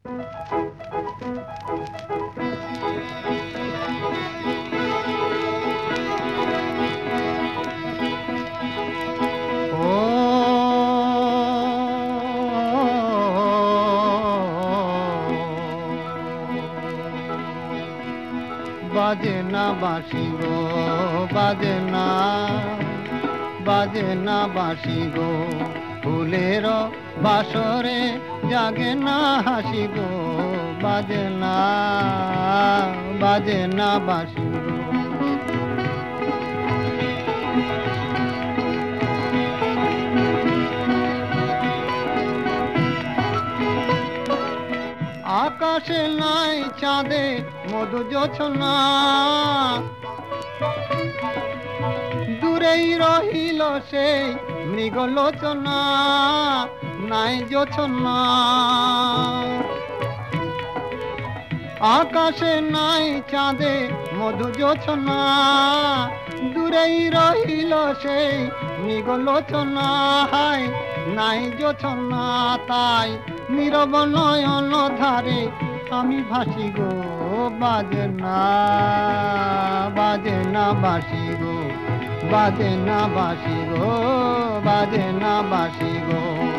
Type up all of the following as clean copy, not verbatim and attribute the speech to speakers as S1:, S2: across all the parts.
S1: বাজে না বাঁশি গো, বাজে না, বাজে না বাঁশি গো, ফুলের বাসরে জাগে না হাসি গো, বাজে না, বাজে না বাঁশি গো। আকাশে নাই চাঁদে মধু জোছনা, দূরেই রহিল সেই মৃগলোচনা, নাই জোছনা। আকাশে নাই চাঁদে মধু জোছনা, দূরেই রহিল সেই মৃগলোচনা, হায় নাই জোছনা। তাই নীরব নয়ন ধারে আমি ভাসি গো, বাজে না, বাজে না বাঁশি গো, বাজে না বাঁশি গো, বাজে না বাঁশি গো।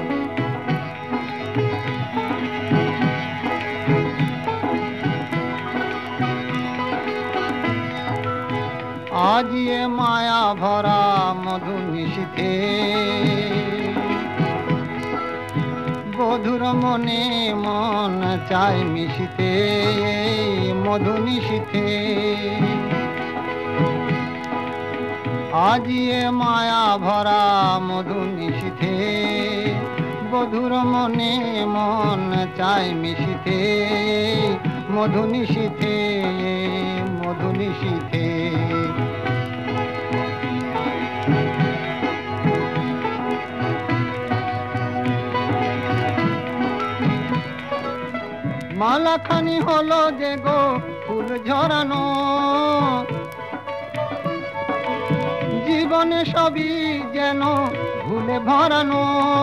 S1: আজ এ মায়া ভরা মধু নিশীথে, বধুর মনে মন চায় মিশিতে, মধু নিশীথে। আজ এ মায়া ভরা মধু নিশীথে, বধুর মনে মন চায় মিশিতে, মধু নিশীথে, মধু নিশীথে। মালাখানি হলো যে গো ফুল ঝরানো, জীবনে সবই যেন ভুলে ভরানো।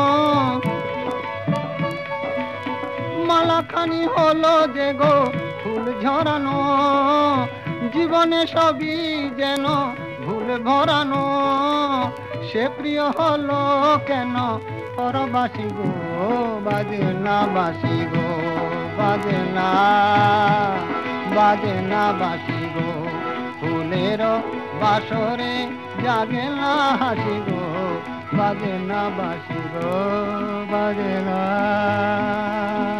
S1: মালাখানি হলো যে গো ফুল ঝরানো, জীবনে সবই যেন ভুলে ভরানো। সে প্রিয় হলো কেন পরবাসী গো, বাজে না বাঁশি গো, বাজে না, বাজে না বাঁশি গো, ফুলের বাসরে জাগে না হাসি গো, বাজে না বাঁশি গো, বাজে না।